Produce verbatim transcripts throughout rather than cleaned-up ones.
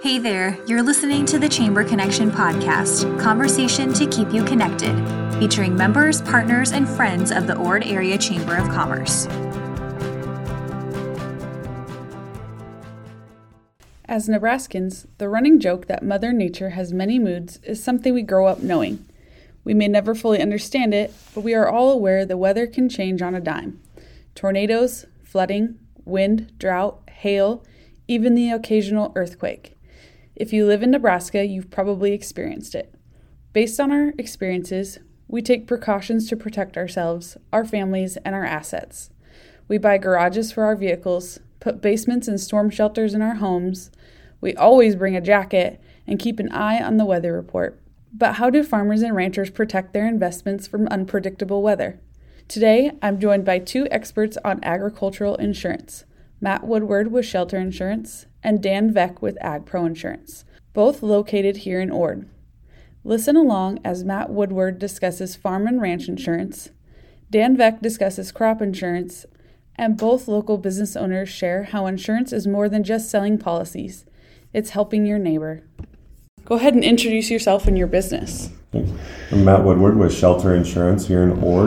Hey there, you're listening to the Chamber Connection podcast, conversation to keep you connected, featuring members, partners, and friends of the Ord Area Chamber of Commerce. As Nebraskans, the running joke that Mother Nature has many moods is something we grow up knowing. We may never fully understand it, but we are all aware the weather can change on a dime. Tornadoes, flooding, wind, drought, hail, even the occasional earthquake. If you live in Nebraska, you've probably experienced it. Based on our experiences, we take precautions to protect ourselves, our families, and our assets. We buy garages for our vehicles, put basements and storm shelters in our homes. We always bring a jacket and keep an eye on the weather report. But how do farmers and ranchers protect their investments from unpredictable weather? Today, I'm joined by two experts on agricultural insurance, Matt Woodward with Shelter Insurance and Dan Veck with Ag Pro Insurance, both located here in Ord. Listen along as Matt Woodward discusses farm and ranch insurance, Dan Veck discusses crop insurance, and both local business owners share how insurance is more than just selling policies. It's helping your neighbor. Go ahead and introduce yourself and your business. I'm Matt Woodward with Shelter Insurance here in Ord,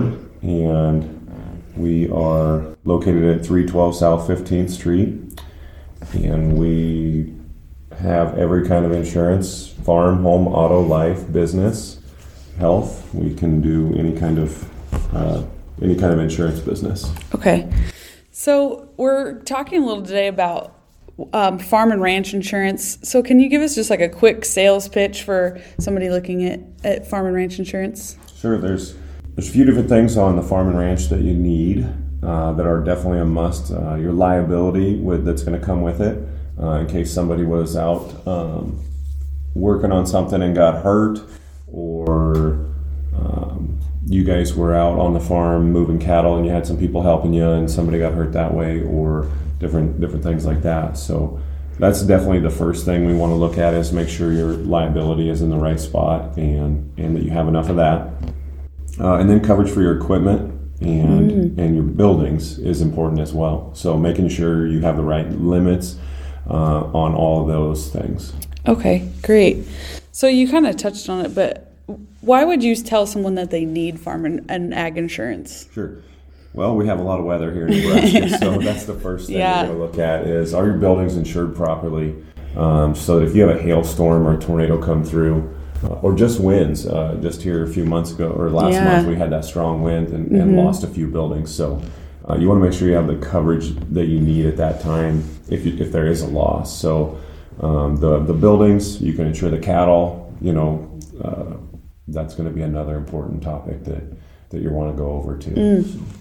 and we are located at three twelve South fifteenth Street, and we have every kind of insurance: farm, home, auto, life, business, health. We can do any kind of uh, any kind of insurance business. Okay, so we're talking a little today about um, farm and ranch insurance. So can you give us just like a quick sales pitch for somebody looking at, at farm and ranch insurance? Sure. There's there's a few different things on the farm and ranch that you need uh, that are definitely a must. Uh, your liability with that's going to come with it. Uh, in case somebody was out um, working on something and got hurt, or um, you guys were out on the farm moving cattle and you had some people helping you and somebody got hurt that way, or different different things like that. So that's definitely the first thing we want to look at, is make sure your liability is in the right spot and, and that you have enough of that. Uh, and then coverage for your equipment and mm. and your buildings is important as well. So making sure you have the right limits Uh, on all of those things. Okay, great. So you kind of touched on it, but why would you tell someone that they need farm and, and ag insurance? Sure. Well, we have a lot of weather here in Nebraska, yeah. So that's the first thing yeah. we're going to look at is, are your buildings insured properly? Um, so that if you have a hailstorm or a tornado come through, uh, or just winds, uh, just here a few months ago, or last yeah. month, we had that strong wind and, mm-hmm. and lost a few buildings. So Uh, you want to make sure you have the coverage that you need at that time if you, if there is a loss. So um, the the buildings, you can insure the cattle. You know, uh, that's going to be another important topic that that you want to go over too. Mm.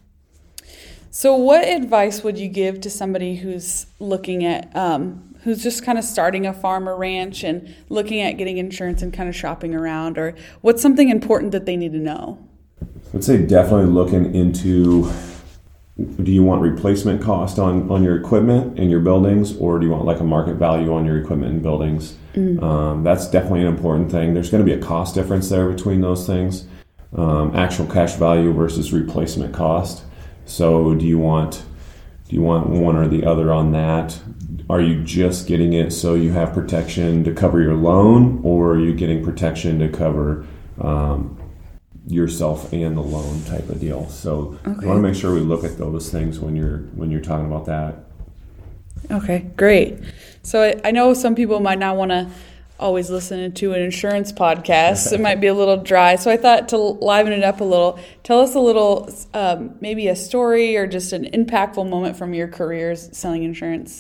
So what advice would you give to somebody who's looking at um, who's just kind of starting a farm or ranch and looking at getting insurance and kind of shopping around, or what's something important that they need to know? I'd say definitely looking into, do you want replacement cost on, on your equipment and your buildings, or do you want like a market value on your equipment and buildings? Mm-hmm. Um, that's definitely an important thing. There's going to be a cost difference there between those things. Um, actual cash value versus replacement cost. So do you want do you want one or the other on that? Are you just getting it so you have protection to cover your loan, or are you getting protection to cover um, yourself and the loan type of deal? So okay. You want to make sure we look at those things when you're when you're talking about that. Okay, great. So I, I know some people might not want to always listen to an insurance podcast. It might be a little dry. So I thought to liven it up a little, tell us a little, um, maybe a story or just an impactful moment from your careers selling insurance.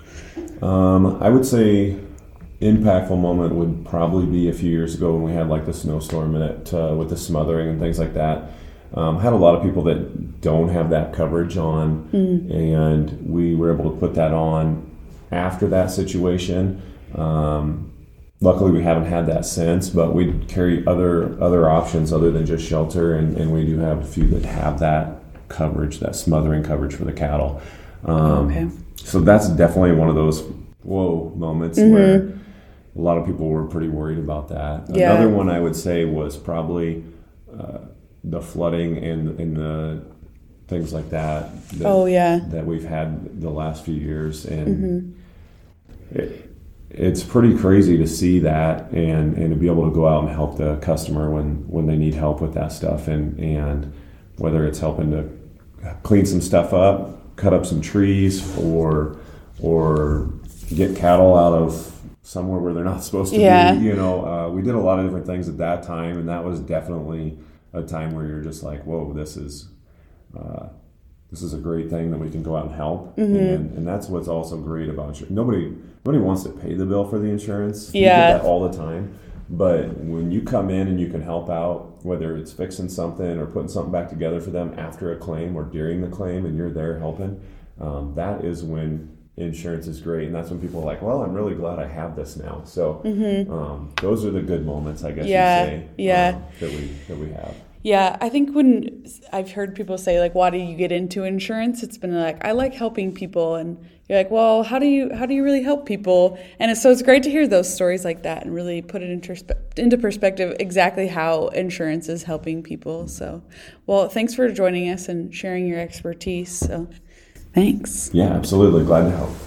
Um, I would say impactful moment would probably be a few years ago when we had like the snowstorm in it uh, with the smothering and things like that. Um, had a lot of people that don't have that coverage on, mm. and we were able to put that on after that situation. Um, luckily, we haven't had that since, but we carry other other options other than just shelter, and, and we do have a few that have that coverage, that smothering coverage for the cattle. Um, okay. So that's definitely one of those whoa moments mm-hmm. where a lot of people were pretty worried about that. Yeah. Another one I would say was probably uh, the flooding and, and the things like that, that. Oh, yeah. That we've had the last few years. And mm-hmm. it, it's pretty crazy to see that and, and to be able to go out and help the customer when, when they need help with that stuff. And, and whether it's helping to clean some stuff up, cut up some trees, or or get cattle out of somewhere where they're not supposed to yeah. be. You know, uh, we did a lot of different things at that time, and that was definitely a time where you're just like, whoa, this is uh, this is a great thing that we can go out and help. Mm-hmm. And, and that's what's also great about insurance. Nobody nobody wants to pay the bill for the insurance. Yeah. You get that all the time. But when you come in and you can help out, whether it's fixing something or putting something back together for them after a claim or during the claim, and you're there helping, um, that is when insurance is great. And that's when people are like, well, I'm really glad I have this now. So mm-hmm. um, those are the good moments, I guess yeah. you'd say, yeah. um, that we that we have. Yeah, I think when I've heard people say, like, why do you get into insurance? It's been like, I like helping people. And you're like, well, how do you how do you really help people? And it's, so it's great to hear those stories like that and really put it into, into perspective exactly how insurance is helping people. So, well, thanks for joining us and sharing your expertise. So, thanks. Yeah, absolutely. Glad to help.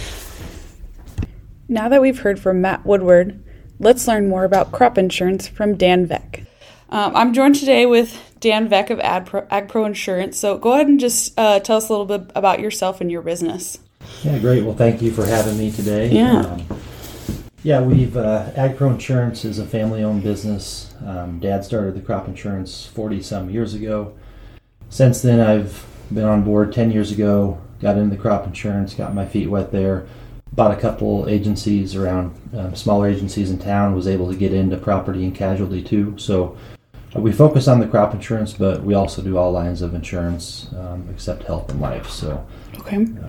Now that we've heard from Matt Woodward, let's learn more about crop insurance from Dan Veck. Um, I'm joined today with Dan Veck of AgPro, AgPro Insurance. So go ahead and just uh, tell us a little bit about yourself and your business. Yeah, great. Well, thank you for having me today. Yeah. Um, yeah, we've uh, AgPro Insurance is a family-owned business. Um, Dad started the crop insurance forty-some years ago. Since then, I've been on board ten years ago, got into crop insurance, got my feet wet there, bought a couple agencies around, um, smaller agencies in town, was able to get into property and casualty too. So uh, we focus on the crop insurance, but we also do all lines of insurance um, except health and life. So okay. Uh,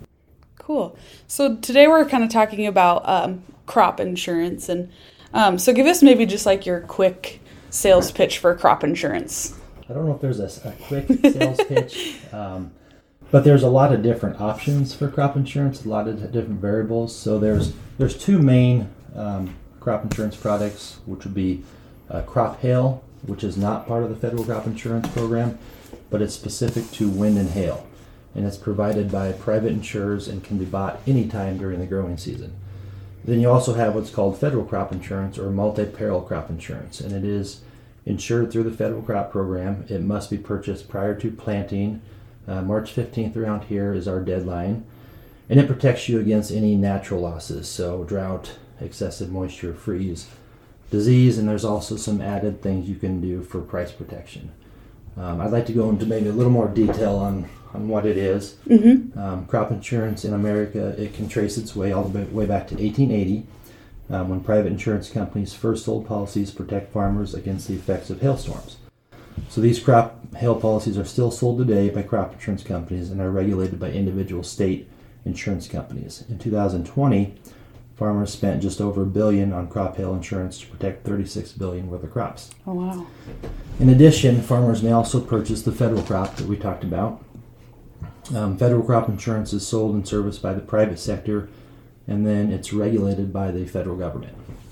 Cool. So today we're kind of talking about um, crop insurance. And um, so give us maybe just like your quick sales pitch for crop insurance. I don't know if there's a, a quick sales pitch, um, but there's a lot of different options for crop insurance, a lot of different variables. So there's there's two main um, crop insurance products, which would be uh, crop hail, which is not part of the federal crop insurance program, but it's specific to wind and hail. And it's provided by private insurers and can be bought anytime during the growing season. Then you also have what's called federal crop insurance or multi-peril crop insurance, and it is insured through the federal crop program. It must be purchased prior to planting. Uh, March fifteenth around here is our deadline, and it protects you against any natural losses, so drought, excessive moisture, freeze, disease, and there's also some added things you can do for price protection. Um, I'd like to go into maybe a little more detail on on what it is. Mm-hmm. Um, crop insurance in America, it can trace its way all the way back to eighteen eighty, um, when private insurance companies first sold policies to protect farmers against the effects of hailstorms. So these crop hail policies are still sold today by crop insurance companies and are regulated by individual state insurance companies. In two thousand twenty, farmers spent just over a billion on crop hail insurance to protect thirty-six billion worth of crops. Oh, wow. In addition, farmers may also purchase the federal crop that we talked about. Um, federal crop insurance is sold and serviced by the private sector, and then it's regulated by the federal government.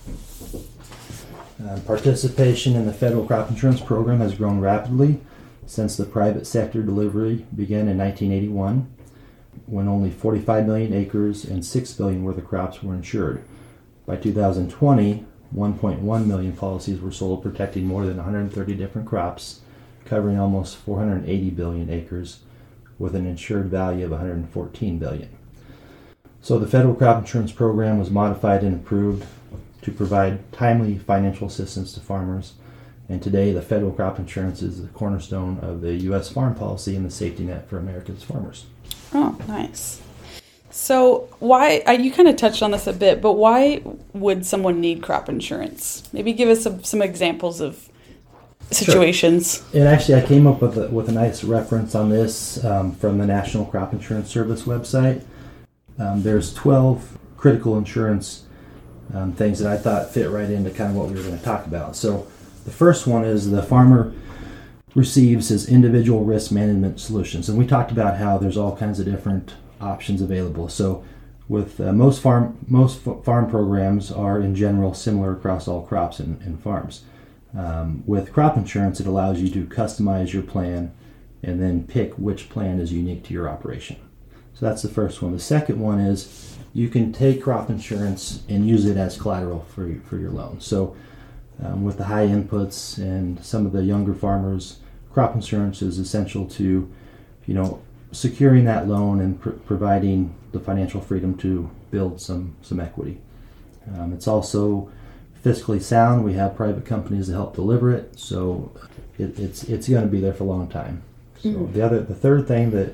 Uh, participation in the federal crop insurance program has grown rapidly since the private sector delivery began in nineteen eighty-one, when only forty-five million acres and six billion worth of crops were insured. By two thousand twenty, one point one million policies were sold, protecting more than one hundred thirty different crops, covering almost four hundred eighty billion acres, with an insured value of one hundred fourteen billion dollars. So the federal crop insurance program was modified and improved to provide timely financial assistance to farmers, and today the federal crop insurance is the cornerstone of the U S farm policy and the safety net for America's farmers. Oh, nice. So why, uh, you kind of touched on this a bit, but why would someone need crop insurance? Maybe give us some, some examples of situations. Sure. And actually, I came up with a, with a nice reference on this um, from the National Crop Insurance Service website. Um, there's twelve critical insurance um, things that I thought fit right into kind of what we were going to talk about. So the first one is the farmer receives his individual risk management solutions. And we talked about how there's all kinds of different options available. So with uh, most farm most f- farm programs are in general similar across all crops and, and farms. Um, with crop insurance, it allows you to customize your plan and then pick which plan is unique to your operation. So that's the first one. The second one is you can take crop insurance and use it as collateral for for your loan. So um, with the high inputs and some of the younger farmers, crop insurance is essential to, you know, securing that loan and pr- providing the financial freedom to build some some equity. Um, it's also fiscally sound. We have private companies that help deliver it, so it, it's it's going to be there for a long time. So mm-hmm. the other, the third thing that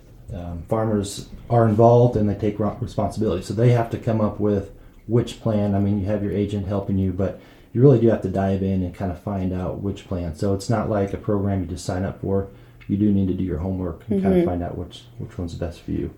um, farmers are involved and they take responsibility. So they have to come up with which plan. I mean, you have your agent helping you, but you really do have to dive in and kind of find out which plan. So it's not like a program you just sign up for. You do need to do your homework and mm-hmm. kind of find out which which one's the best for you.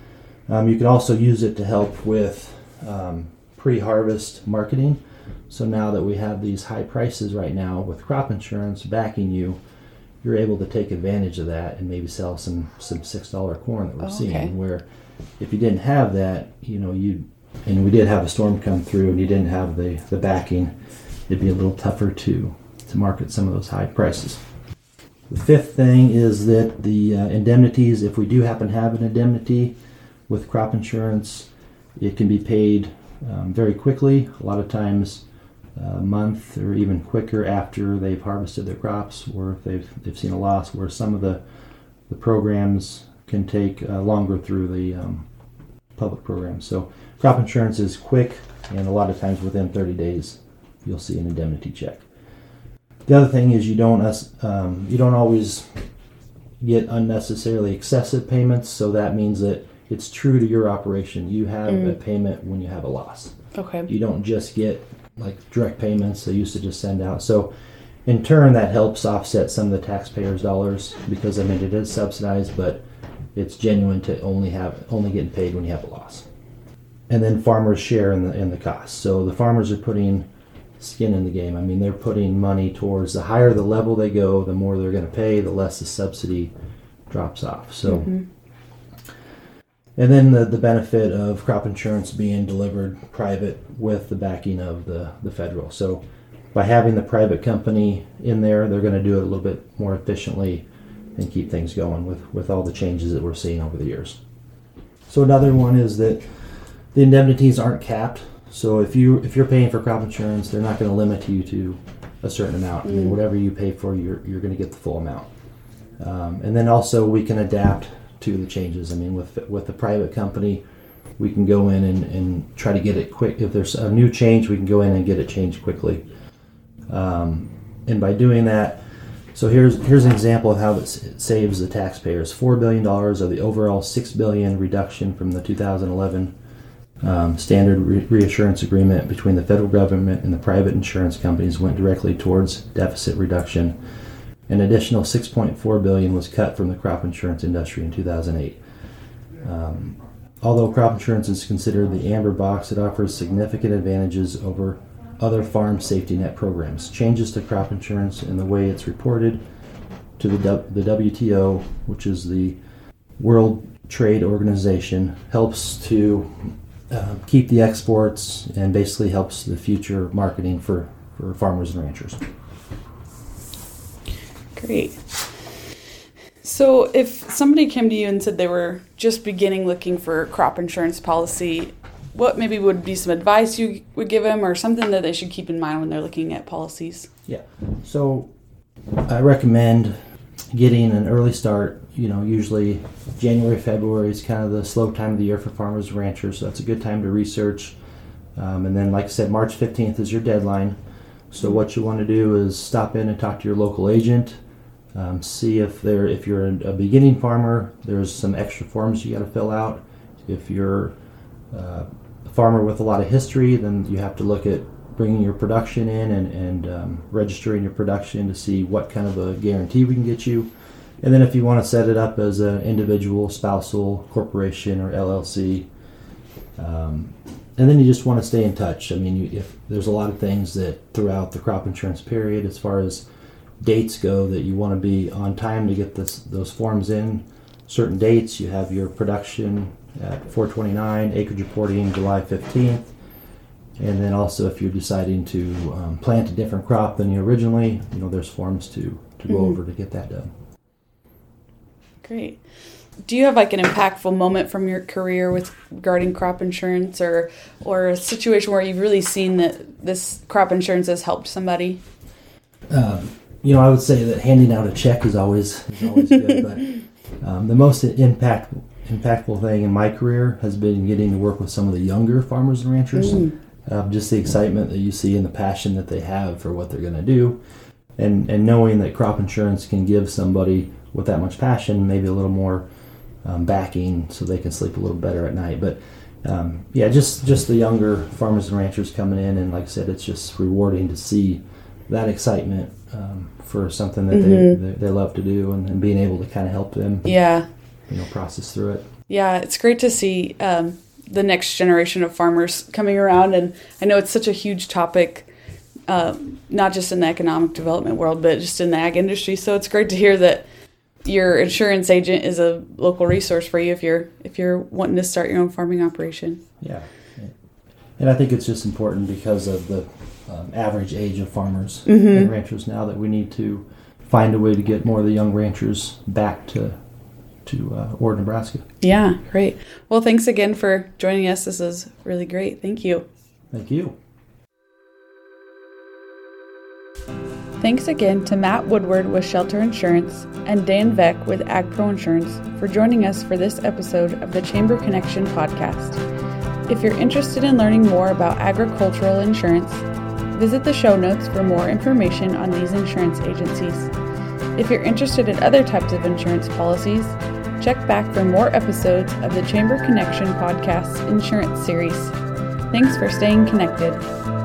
Um, you can also use it to help with um, pre-harvest marketing. So now that we have these high prices right now with crop insurance backing you, you're able to take advantage of that and maybe sell some some six dollar corn that we're oh, seeing. Okay. Where if you didn't have that, you know, you and we did have a storm come through and you didn't have the, the backing, it'd be a little tougher to to market some of those high prices. The fifth thing is that the uh, indemnities, if we do happen to have an indemnity with crop insurance, it can be paid um, very quickly, a lot of times a month or even quicker after they've harvested their crops, or if they've they've seen a loss, where some of the, the programs can take uh, longer through the um, public programs. So crop insurance is quick, and a lot of times within thirty days you'll see an indemnity check. The other thing is you don't um, you don't always get unnecessarily excessive payments, so that means that it's true to your operation. You have mm. a payment when you have a loss. Okay. You don't just get like direct payments they used to just send out. So in turn that helps offset some of the taxpayers' dollars, because I mean it is subsidized, but it's genuine to only have only getting paid when you have a loss. And then farmers share in the in the cost. So the farmers are putting skin in the game. I mean, they're putting money towards, the higher the level they go, the more they're going to pay, the less the subsidy drops off. So, mm-hmm. and then the, the benefit of crop insurance being delivered private with the backing of the, the federal. So by having the private company in there, they're going to do it a little bit more efficiently and keep things going with, with all the changes that we're seeing over the years. So another one is that the indemnities aren't capped. So if you if you're paying for crop insurance, they're not going to limit you to a certain amount. Mm. I mean, whatever you pay for, you're you're going to get the full amount. Um, and then also we can adapt to the changes. I mean, with with the private company, we can go in and, and try to get it quick. If there's a new change, we can go in and get it changed quickly. Um, and by doing that, so here's here's an example of how it saves the taxpayers four billion dollars of the overall six billion dollars reduction from the two thousand eleven Um, standard re- reassurance agreement between the federal government and the private insurance companies went directly towards deficit reduction. An additional six point four billion dollars was cut from the crop insurance industry in two thousand eight. Um, although crop insurance is considered the amber box, it offers significant advantages over other farm safety net programs. Changes to crop insurance and the way it's reported to the, w- the W T O, which is the World Trade Organization, helps to Uh, keep the exports and basically helps the future marketing for, for farmers and ranchers. Great. So if somebody came to you and said they were just beginning looking for a crop insurance policy, what maybe would be some advice you would give them, or something that they should keep in mind when they're looking at policies? Yeah. So I recommend getting an early start. You know, usually January, February is kind of the slow time of the year for farmers and ranchers, so that's a good time to research. Um, and then, like I said, March fifteenth is your deadline. So what you want to do is stop in and talk to your local agent. Um, see if they're if you're a beginning farmer, there's some extra forms you got to fill out. If you're uh, a farmer with a lot of history, then you have to look at bringing your production in and, and um, registering your production to see what kind of a guarantee we can get you. And then if you want to set it up as an individual, spousal, corporation, or L L C, um, and then you just want to stay in touch. I mean, you, if there's a lot of things that throughout the crop insurance period, as far as dates go, that you want to be on time to get this, those forms in. Certain dates, you have your production at four twenty-nine, acreage reporting July fifteenth, and then also if you're deciding to um, plant a different crop than you originally, you know, there's forms to, to go mm-hmm. over to get that done. Great. do you have like an impactful moment from your career with regarding crop insurance, or or a situation where you've really seen that this crop insurance has helped somebody? Um, you know, I would say that handing out a check is always is always good, but um, the most impact impactful thing in my career has been getting to work with some of the younger farmers and ranchers. Mm. Uh, just the excitement that you see and the passion that they have for what they're going to do, and and knowing that crop insurance can give somebody with that much passion maybe a little more um, backing so they can sleep a little better at night. But um, yeah, just just the younger farmers and ranchers coming in, and like I said, it's just rewarding to see that excitement um, for something that mm-hmm. they, they they love to do, and, and being able to kind of help them yeah you know process through it. Yeah, it's great to see um, the next generation of farmers coming around, and I know it's such a huge topic, uh, not just in the economic development world, but just in the ag industry. So it's great to hear that your insurance agent is a local resource for you if you're if you're wanting to start your own farming operation. Yeah, and I think it's just important because of the um, average age of farmers mm-hmm. and ranchers now that we need to find a way to get more of the young ranchers back to to uh, Ord, Nebraska. Yeah, great. Well, thanks again for joining us. This is really great. Thank you. Thank you. Thanks again to Matt Woodward with Shelter Insurance and Dan Veck with AgPro Insurance for joining us for this episode of the Chamber Connection podcast. If you're interested in learning more about agricultural insurance, visit the show notes for more information on these insurance agencies. If you're interested in other types of insurance policies, check back for more episodes of the Chamber Connection podcast's insurance series. Thanks for staying connected.